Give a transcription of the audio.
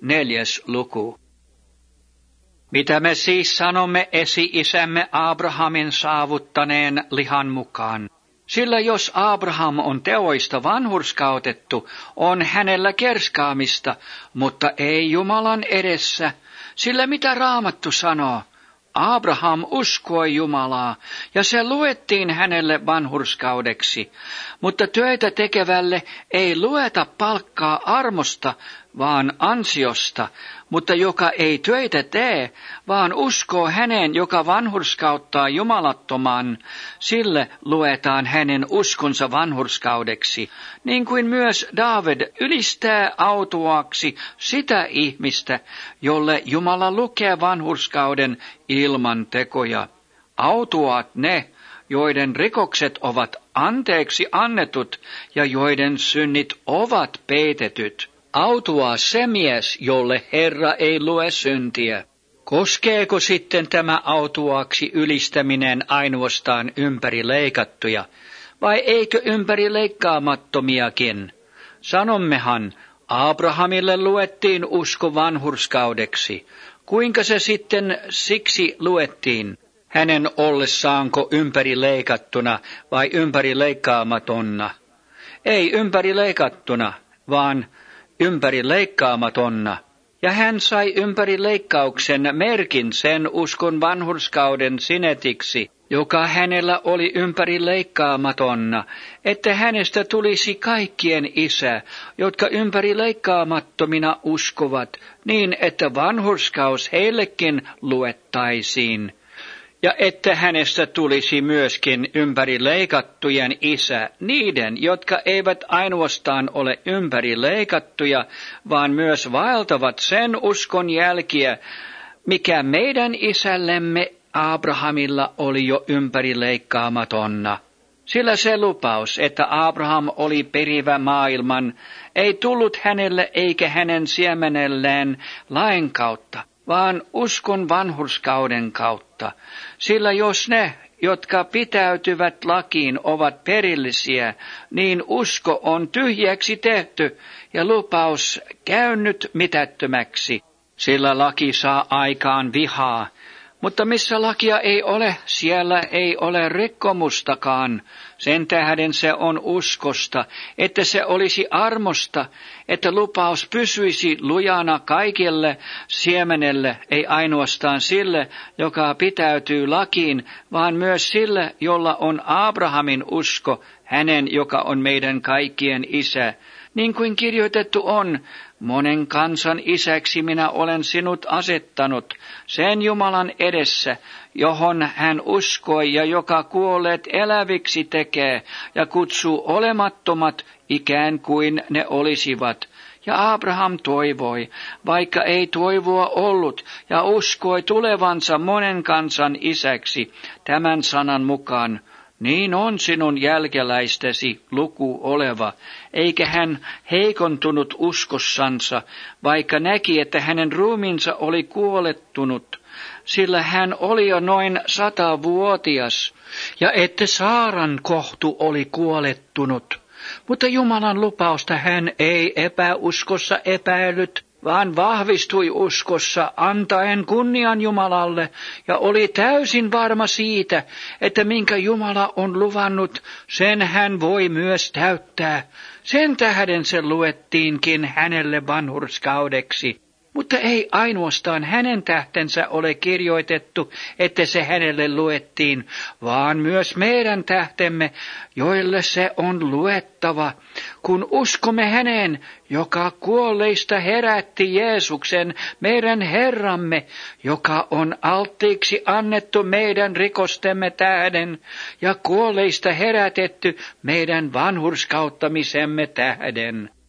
4. luku. Mitä me siis sanomme esi-isämme Abrahamin saavuttaneen lihan mukaan? Sillä jos Abraham on teoista vanhurskautettu, on hänellä kerskaamista, mutta ei Jumalan edessä. Sillä mitä Raamattu sanoo? Abraham uskoi Jumalaa, ja se luettiin hänelle vanhurskaudeksi. Mutta töitä tekevälle ei lueta palkkaa armosta, vaan ansiosta. Mutta joka ei töitä tee, vaan uskoo häneen, joka vanhurskauttaa jumalattoman, sille luetaan hänen uskonsa vanhurskaudeksi. Niin kuin myös Daavid ylistää autuaaksi sitä ihmistä, jolle Jumala lukee vanhurskauden ilman tekoja. Autuaat ne, joiden rikokset ovat anteeksi annetut ja joiden synnit ovat peitetyt. Autuaa se mies, jolle Herra ei lue syntiä. Koskeeko sitten tämä autuaaksi ylistäminen ainoastaan ympärileikattuja, vai eikö ympärileikkaamattomiakin? Sanommehan, Abrahamille luettiin usko vanhurskaudeksi. Kuinka se sitten siksi luettiin? Hänen ollessaanko ympärileikattuna vai ympärileikkaamattona? Ei ympärileikattuna, vaan ympärileikkaamattona. Ja hän sai ympärileikkauksen merkin sen uskon vanhurskauden sinetiksi, joka hänellä oli ympärileikkaamattona, että hänestä tulisi kaikkien isä, jotka ympärileikkaamattomina uskovat, niin että vanhurskaus heillekin luettaisiin. Ja että hänestä tulisi myöskin ympärileikattujen isä niiden, jotka eivät ainoastaan ole ympärileikattuja, vaan myös vaeltavat sen uskon jälkiä, mikä meidän isällemme Abrahamilla oli jo ympärileikkaamattona. Sillä se lupaus, että Abraham oli perivä maailman, ei tullut hänelle eikä hänen siemenelleen lain kautta, vaan uskon vanhurskauden kautta. Sillä jos ne, jotka pitäytyvät lakiin, ovat perillisiä, niin usko on tyhjäksi tehty ja lupaus käynyt mitättömäksi. Sillä laki saa aikaan vihaa, mutta missä lakia ei ole, siellä ei ole rikkomustakaan. Sen tähden se on uskosta, että se olisi armosta, että lupaus pysyisi lujana kaikille siemenelle, ei ainoastaan sille, joka pitäytyy lakiin, vaan myös sille, jolla on Abrahamin usko, hänen, joka on meidän kaikkien isä. Niin kuin kirjoitettu on, monen kansan isäksi minä olen sinut asettanut, sen Jumalan edessä, johon hän uskoi ja joka kuolleet eläviksi tekee ja kutsuu olemattomat ikään kuin ne olisivat. Ja Abraham toivoi, vaikka ei toivoa ollut, ja uskoi tulevansa monen kansan isäksi tämän sanan mukaan. Niin on sinun jälkeläistesi luku oleva, eikä hän heikontunut uskossansa, vaikka näki, että hänen ruumiinsa oli kuolettunut, sillä hän oli jo noin 100-vuotias, ja että Saaran kohtu oli kuolettunut. Mutta Jumalan lupausta hän ei epäuskossa epäillyt, vaan vahvistui uskossa antaen kunnian Jumalalle ja oli täysin varma siitä, että minkä Jumala on luvannut, sen hän voi myös täyttää. Sen tähden se luettiinkin hänelle vanhurskaudeksi. Mutta ei ainoastaan hänen tähtensä ole kirjoitettu, että se hänelle luettiin, vaan myös meidän tähtemme, joille se on luettava, kun uskomme häneen, joka kuolleista herätti Jeesuksen, meidän Herramme, joka on alttiiksi annettu meidän rikostemme tähden ja kuolleista herätetty meidän vanhurskauttamisemme tähden.